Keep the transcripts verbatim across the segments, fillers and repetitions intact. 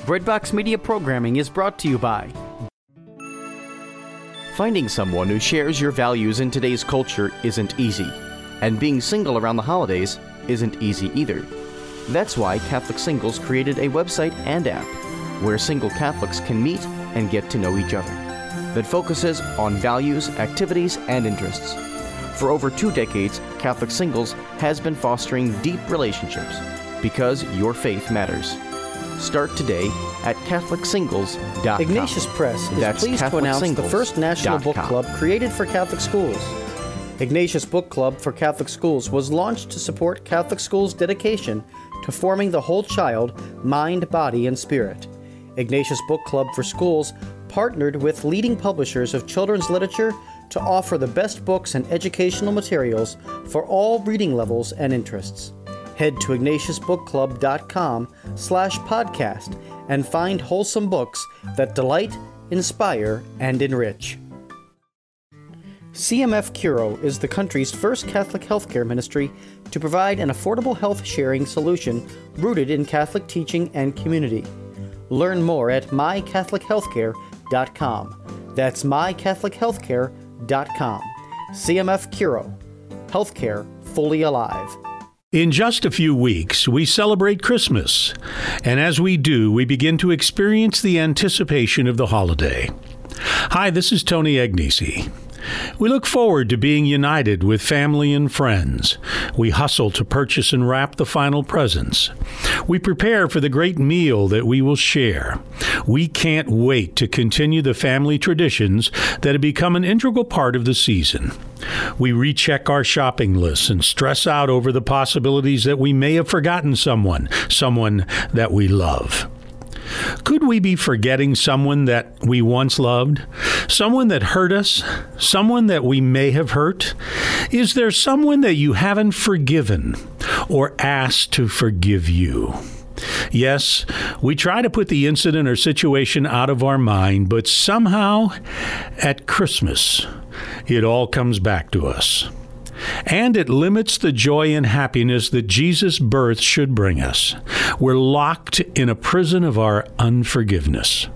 Breadbox Media Programming is brought to you by... Finding someone who shares your values in today's culture isn't easy, and being single around the holidays isn't easy either. That's why Catholic Singles created a website and app where single Catholics can meet and get to know each other that focuses on values, activities, and interests. For over two decades, Catholic Singles has been fostering deep relationships because your faith matters. Start today at Catholic Singles dot com. Ignatius Press is That's pleased to announce the first national book club created for Catholic schools. Ignatius Book Club for Catholic Schools was launched to support Catholic schools' dedication to forming the whole child, mind, body, and spirit. Ignatius Book Club for Schools partnered with leading publishers of children's literature to offer the best books and educational materials for all reading levels and interests. Head to Ignatius Book Club dot com slash podcast and find wholesome books that delight, inspire, and enrich. C M F Curo is the country's first Catholic healthcare ministry to provide an affordable health sharing solution rooted in Catholic teaching and community. Learn more at my catholic healthcare dot com. That's my catholic healthcare dot com. C M F Curo. Healthcare fully alive. In just a few weeks, we celebrate Christmas, and as we do, we begin to experience the anticipation of the holiday. Hi, this is Tony Agnesi. We look forward to being united with family and friends. We hustle to purchase and wrap the final presents. We prepare for the great meal that we will share. We can't wait to continue the family traditions that have become an integral part of the season. We recheck our shopping lists and stress out over the possibilities that we may have forgotten someone, someone that we love. Could we be forgetting someone that we once loved? Someone that hurt us? Someone that we may have hurt? Is there someone that you haven't forgiven or asked to forgive you? Yes, we try to put the incident or situation out of our mind, but somehow at Christmas, it all comes back to us. And it limits the joy and happiness that Jesus' birth should bring us. We're locked in a prison of our unforgiveness.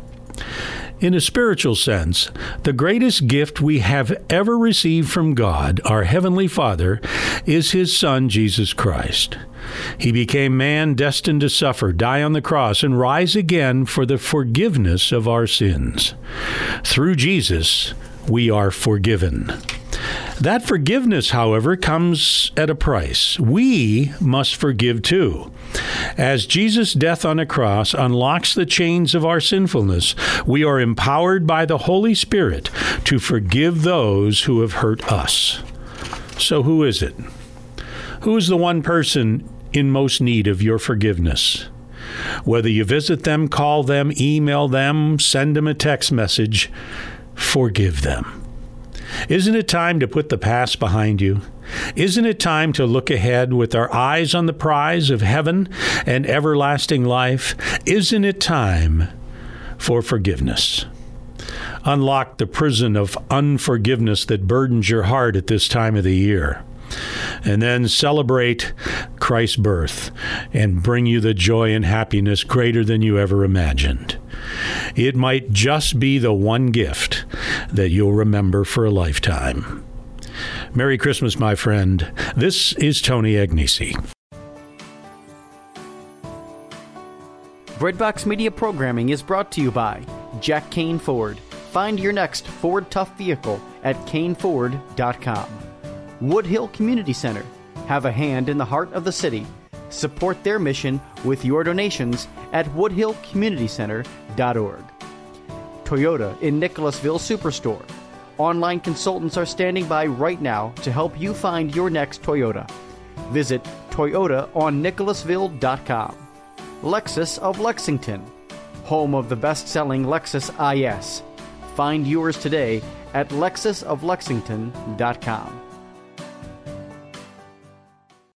In a spiritual sense, the greatest gift we have ever received from God, our Heavenly Father, is His Son, Jesus Christ. He became man destined to suffer, die on the cross, and rise again for the forgiveness of our sins. Through Jesus, we are forgiven. That forgiveness, however, comes at a price. We must forgive too. As Jesus' death on a cross unlocks the chains of our sinfulness, we are empowered by the Holy Spirit to forgive those who have hurt us. So who is it? Who is the one person in most need of your forgiveness? Whether you visit them, call them, email them, send them a text message, forgive them. Isn't it time to put the past behind you? Isn't it time to look ahead with our eyes on the prize of heaven and everlasting life? Isn't it time for forgiveness? Unlock the prison of unforgiveness that burdens your heart at this time of the year. And then celebrate Christ's birth and bring you the joy and happiness greater than you ever imagined. It might just be the one gift that you'll remember for a lifetime. Merry Christmas, my friend. This is Tony Agnesi. Breadbox Media Programming is brought to you by Jack Kane Ford. Find your next Ford Tough vehicle at Kane Ford dot com. Woodhill Community Center. Have a hand in the heart of the city. Support their mission with your donations at woodhill community center dot org. Toyota in Nicholasville Superstore. Online consultants are standing by right now to help you find your next Toyota. Visit Toyota on Nicholasville dot com. Lexus of Lexington. Home of the best-selling Lexus I S. Find yours today at Lexus of Lexington dot com.